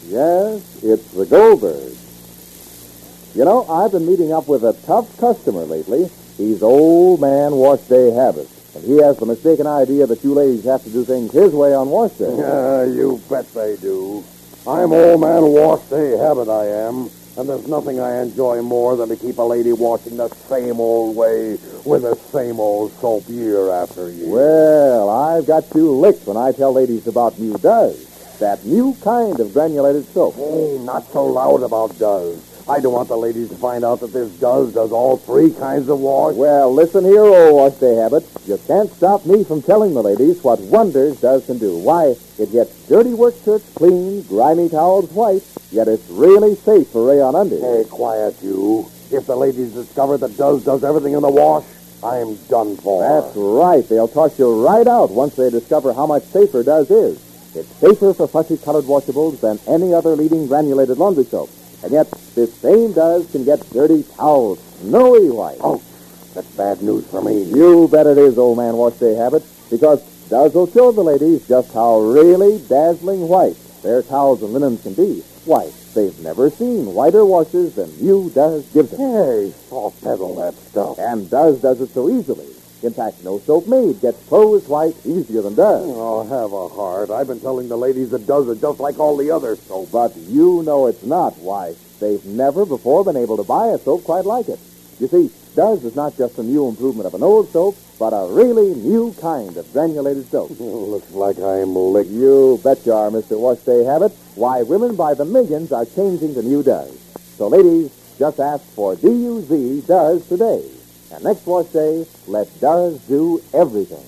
Yes, it's the Goldberg. You know, I've been meeting up with a tough customer lately. He's Old Man Wash Day Habit. And he has the mistaken idea that you ladies have to do things his way on wash day. You bet they do. I'm Old Man Wash Day Habit, I am. And there's nothing I enjoy more than to keep a lady washing the same old way with the same old soap year after year. Well, I've got you licked when I tell ladies about New Does. That new kind of granulated soap. Hey, not so loud about Does. I don't want the ladies to find out that this does all three kinds of wash. Well, listen here, Old Wash Day Habit. You can't stop me from telling the ladies what wonders Does can do. Why, it gets dirty work shirts clean, grimy towels white, yet it's really safe for rayon undies. Hey, quiet you. If the ladies discover that does everything in the wash, I'm done for. That's right. They'll toss you right out once they discover how much safer Does is. It's safer for fussy-colored washables than any other leading granulated laundry soap. And yet, this same Does can get dirty towels snowy white. Oh, that's bad news for me. You bet it is, Old Man Wash Day Habit, because Does will show the ladies just how really dazzling white their towels and linens can be. Why, they've never seen whiter washes than new Does gives them. Hey, soft pedal that stuff. And Does it so easily. In fact, no soap made gets clothes white easier than Does. Oh, have a heart. I've been telling the ladies that Does are just like all the other soap. But you know it's not. Why, they've never before been able to buy a soap quite like it. You see, Does is not just a new improvement of an old soap, but a really new kind of granulated soap. Looks like I'm licked. You bet you are, Mr. Wash Day Habit. Why, women by the millions are changing to new Does. So, ladies, just ask for D-U-Z Does today. And next wash day, let Does do everything.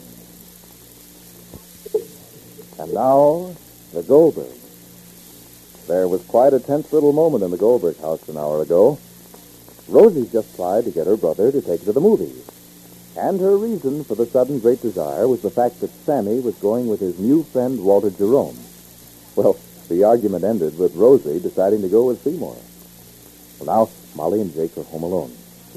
And now, the Goldberg. There was quite a tense little moment in the Goldberg house an hour ago. Rosie just tried to get her brother to take her to the movies. And her reason for the sudden great desire was the fact that Sammy was going with his new friend, Walter Jerome. Well, the argument ended with Rosie deciding to go with Seymour. Well, now, Molly and Jake are home alone.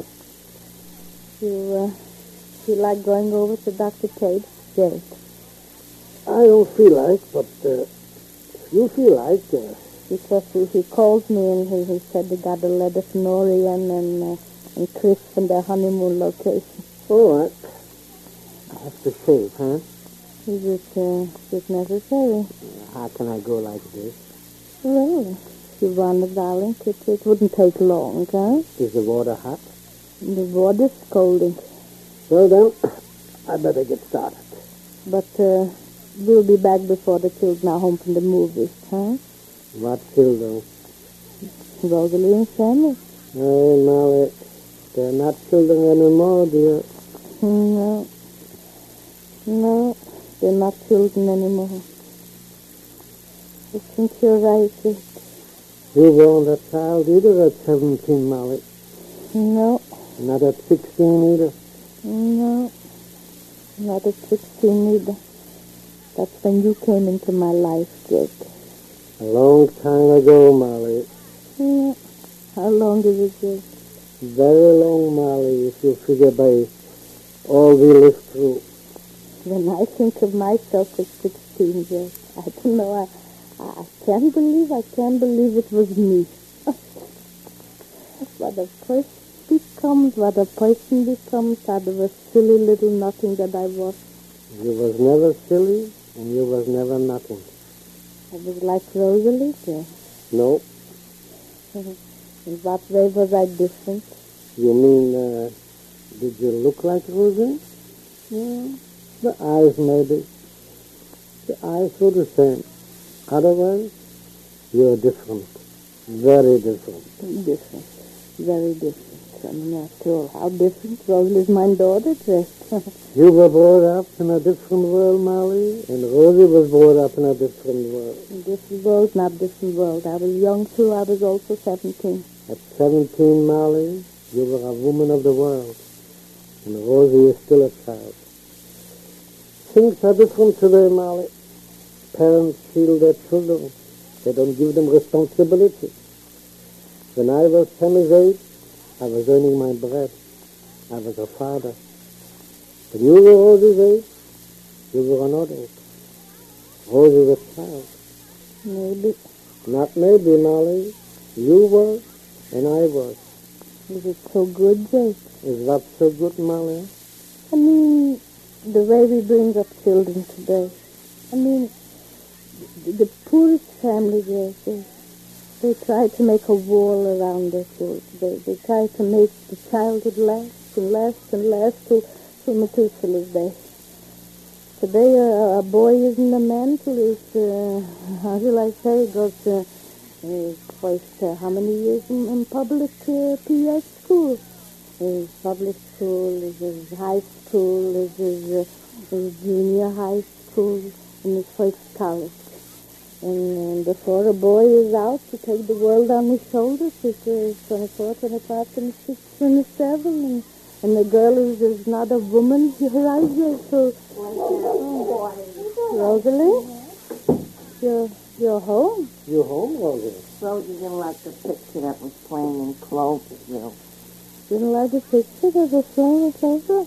You feel like going over to Dr. Tate, Jake? I don't feel like, but you feel like. Because he called me and he said he got a letter from Orion and Chris from their honeymoon location. All right. I have to shave, huh? Is it necessary? How can I go like this? Well, if you want it, darling, it wouldn't take long, huh? Is the water hot? The water's scalding. Well, then, I better get started. But we'll be back before the children are home from the movies, huh? What children? Rosalie and Sammy. Hey, Molly, they're not children anymore, dear. No, they're not children anymore. I think you're right, Jake. You weren't a child either at 17, Molly. No. Not at 16 either. No, not at 16 either. That's when you came into my life, Jake. A long time ago, Molly. Yeah. How long is it, Jake? Very long, Molly, if you figure by all we lived through. When I think of myself at 16, Jake, I don't know, I can't believe it was me. What a person becomes out of a silly little nothing that I was. You was never silly, and you was never nothing. I was like Rosalie, yeah. No. In what way was I different? You mean, did you look like Rosie? Yeah. The eyes, maybe. The eyes were the same. Otherwise, you're different. Very different. Different. Very different. I mean, after all, how different? Rosalie's my daughter, Jake. You were brought up in a different world, Molly, and Rosie was brought up in a different world. Different world, not different world. I was young, too. I was also 17. At 17, Molly, you were a woman of the world, and Rosie is still a child. Things are different today, Molly. Parents shield their children. They don't give them responsibility. When I was Sammy's age, I was earning my bread. I was a father. When you were Rosie's age, you were an adult. Rosie was a child. Maybe. Not maybe, Molly. You were, and I was. Is it so good, Jake? Is that so good, Molly? I mean, the way we bring up children today. I mean, the poorest families, they try to make a wall around their children. They try to make the childhood last and last and last till Methuselah's day. Today, a boy isn't a man till he's, how shall I say, goes first, how many years in public PA school? His public school, his high school, his junior high school, and his first college. And before a boy is out to take the world on his shoulders, he's 24, 25, 26, 27, and the girl is not a woman your age. So, Rosalie, you're home. You home, Rosie? Rosie didn't like the picture that was playing in Cloverville. Didn't like the picture that was playing in Cloverville?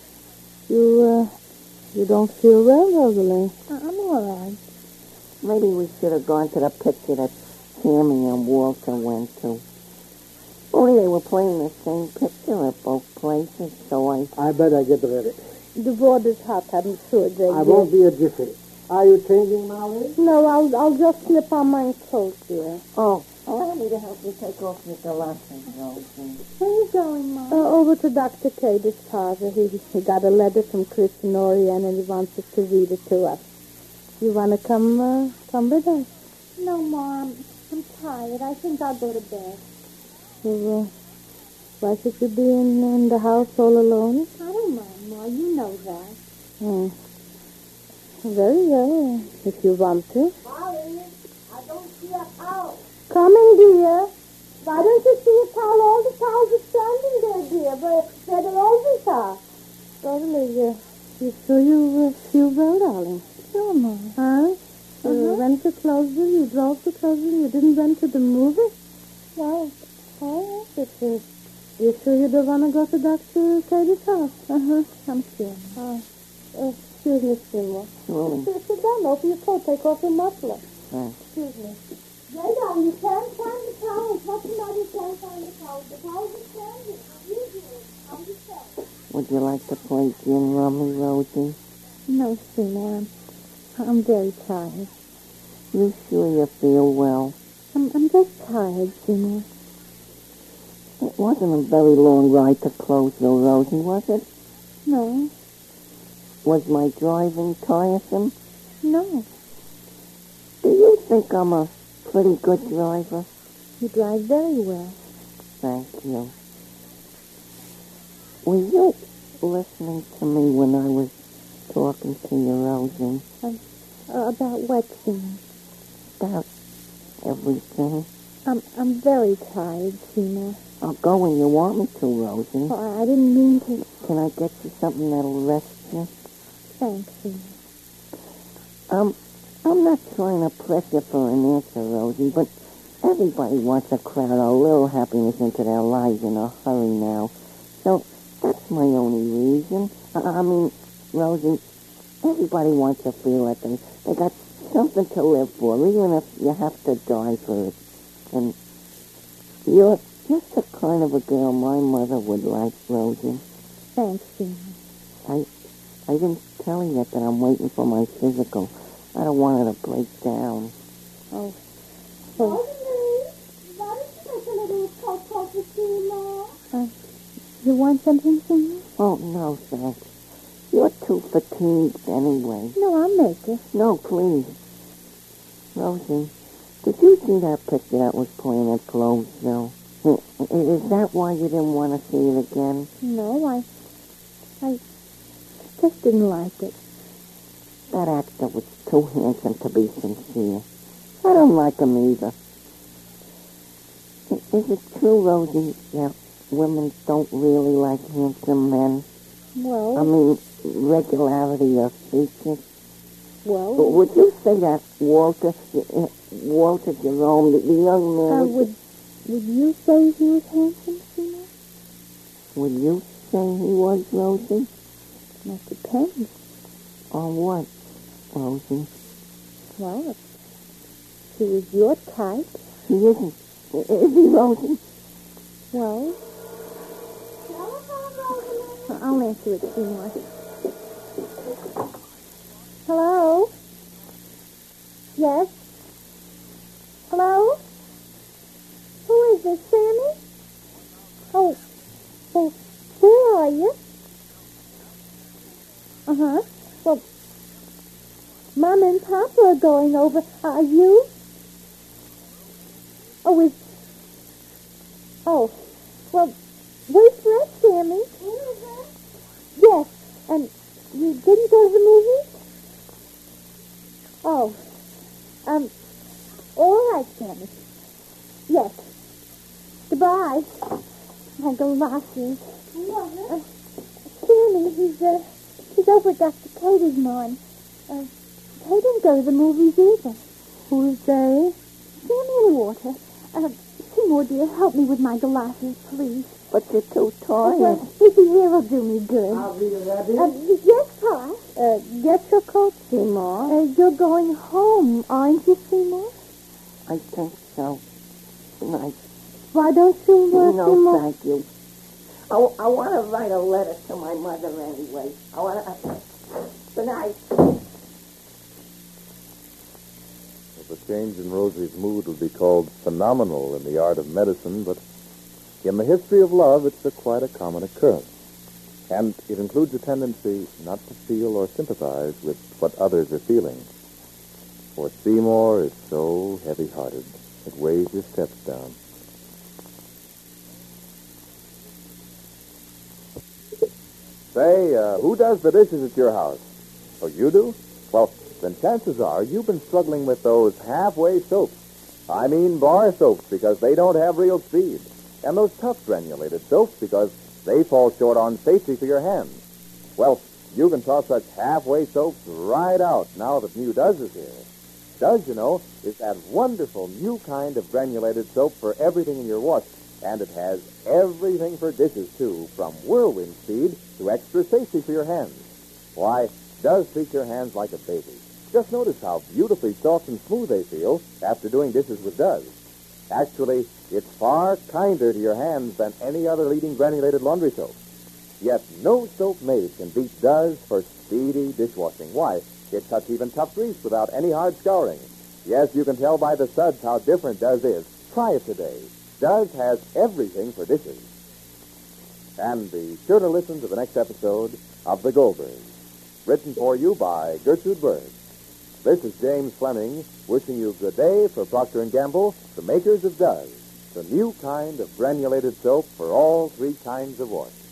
You don't feel well, Rosalie? I'm all right. Maybe we should have gone to the picture that Tammy and Walter went to. Only they were playing the same picture at both places, so I better get ready. The water's hot, I'm sure, Jake. I won't be a jiffy. Are you changing, Molly? No, I'll just slip on my coat here. Oh, allow me to help you take off your galoshes, Rosie. Where are you going, Mom? Over to Dr. Cade's father. He got a letter from Chris and Orion, and he wants us to read it to us. You want to come with us? No, Mom. I'm tired. I think I'll go to bed. Well, why should you be in the house all alone? I don't mind, Ma. You know that. Very well, if you want to. Molly, I don't see a towel. Coming, dear. Why don't you see a towel? All the towels are standing there, dear, but where they always are. Rosalie, you sure you feel well, darling? Sure, Ma. Huh? You went to Closeville, you drove to Closeville, you didn't went to the movie? No. Oh, yes, you sure you don't want to go to Dr. Cade's house? I'm sure. Excuse me, Seymour. Sit down, open your coat, take off your muffler. Thanks. Excuse me. Jada, you can't find the towels. What's the matter? You can't find the towels. The towels are standing. I'm just saying. Would you like to play gin rummy, Rosie? No, Seymour. I'm very tired. You sure you feel well? I'm just tired, Seymour. It wasn't a very long ride to Closeville, Rosie, was it? No. Was my driving tiresome? No. Do you think I'm a pretty good driver? You drive very well. Thank you. Were you listening to me when I was talking to you, Rosie? About what, Seymour? About everything. I'm very tired, Seymour. I'll go when you want me to, Rosie. Oh, I didn't mean to. Can I get you something that'll rest you? Thanks, Seymour. I'm not trying to press you for an answer, Rosie, but everybody wants to crowd a little happiness into their lives in a hurry now. So that's my only reason. I mean, Rosie, everybody wants to feel that they got something to live for, even if you have to die for it. And you're just the kind of a girl my mother would like, Rosie. Thanks, Seymour. I didn't tell you yet that I'm waiting for my physical. I don't want her to break down. Oh. Rosalie, why don't you make a little cup of coffee, Seymour? You want something, Seymour? Oh, no, thanks. You're too fatigued anyway. No, I'll make it. No, please. Rosie, did you see that picture that was playing at Clovesville? Is that why you didn't want to see it again? No, I just didn't like it. That actor was too handsome to be sincere. I don't like him either. Is it true, Rosie, that women don't really like handsome men? Well... I mean, regularity of features. Well... Would you say that Walter Jerome, the young man... Would you say he was handsome, Seymour? Would you say he was, Rosie? That depends. On what, Rosie? Well, he was your type. He isn't. Is he, Rosie? Well, I'll answer it, Seymour. Hello? Yes? Hello? Who is this, Sammy? Oh, where are you? Uh-huh. Well, Mom and Papa are going over. Are you? Oh, well, where's Fred, Sammy? Yes, and you didn't go to the movies? Oh, all right, Sammy. Yes. Goodbye. My galoshes. Sammy, he's over at Dr. Katie's, Mom. They didn't go to the movies either. Who's they? Sammy and Walter. Seymour, dear, help me with my galoshes, please. But you're too tired. Well, easy here will do me good. I'll be ready. Yes, Pa. Get your coat, Seymour. You're going home, aren't you, Seymour? I think so. Tonight. Why don't you, No, Seymour? thank you. I want to write a letter to my mother anyway. I want to... Good night. The change in Rosie's mood would be called phenomenal in the art of medicine, but in the history of love, it's quite a common occurrence. And it includes a tendency not to feel or sympathize with what others are feeling. For Seymour is so heavy-hearted, it weighs his steps down. Say, who does the dishes at your house? Oh, you do? Well, then chances are you've been struggling with those halfway soaps. I mean bar soaps, because they don't have real speed. And those tough granulated soaps, because they fall short on safety for your hands. Well, you can toss such halfway soaps right out now that new Does is here. Does, you know, is that wonderful new kind of granulated soap for everything in your wash. And it has everything for dishes, too, from whirlwind speed to extra safety for your hands. Why, Does treat your hands like a baby. Just notice how beautifully soft and smooth they feel after doing dishes with Does. Actually, it's far kinder to your hands than any other leading granulated laundry soap. Yet no soap made can beat Does for speedy dishwashing. Why, it cuts even tough grease without any hard scouring. Yes, you can tell by the suds how different Does is. Try it today. Does has everything for dishes. And be sure to listen to the next episode of The Goldbergs, written for you by Gertrude Berg. This is James Fleming wishing you good day for Procter & Gamble, the makers of Does, the new kind of granulated soap for all three kinds of wash.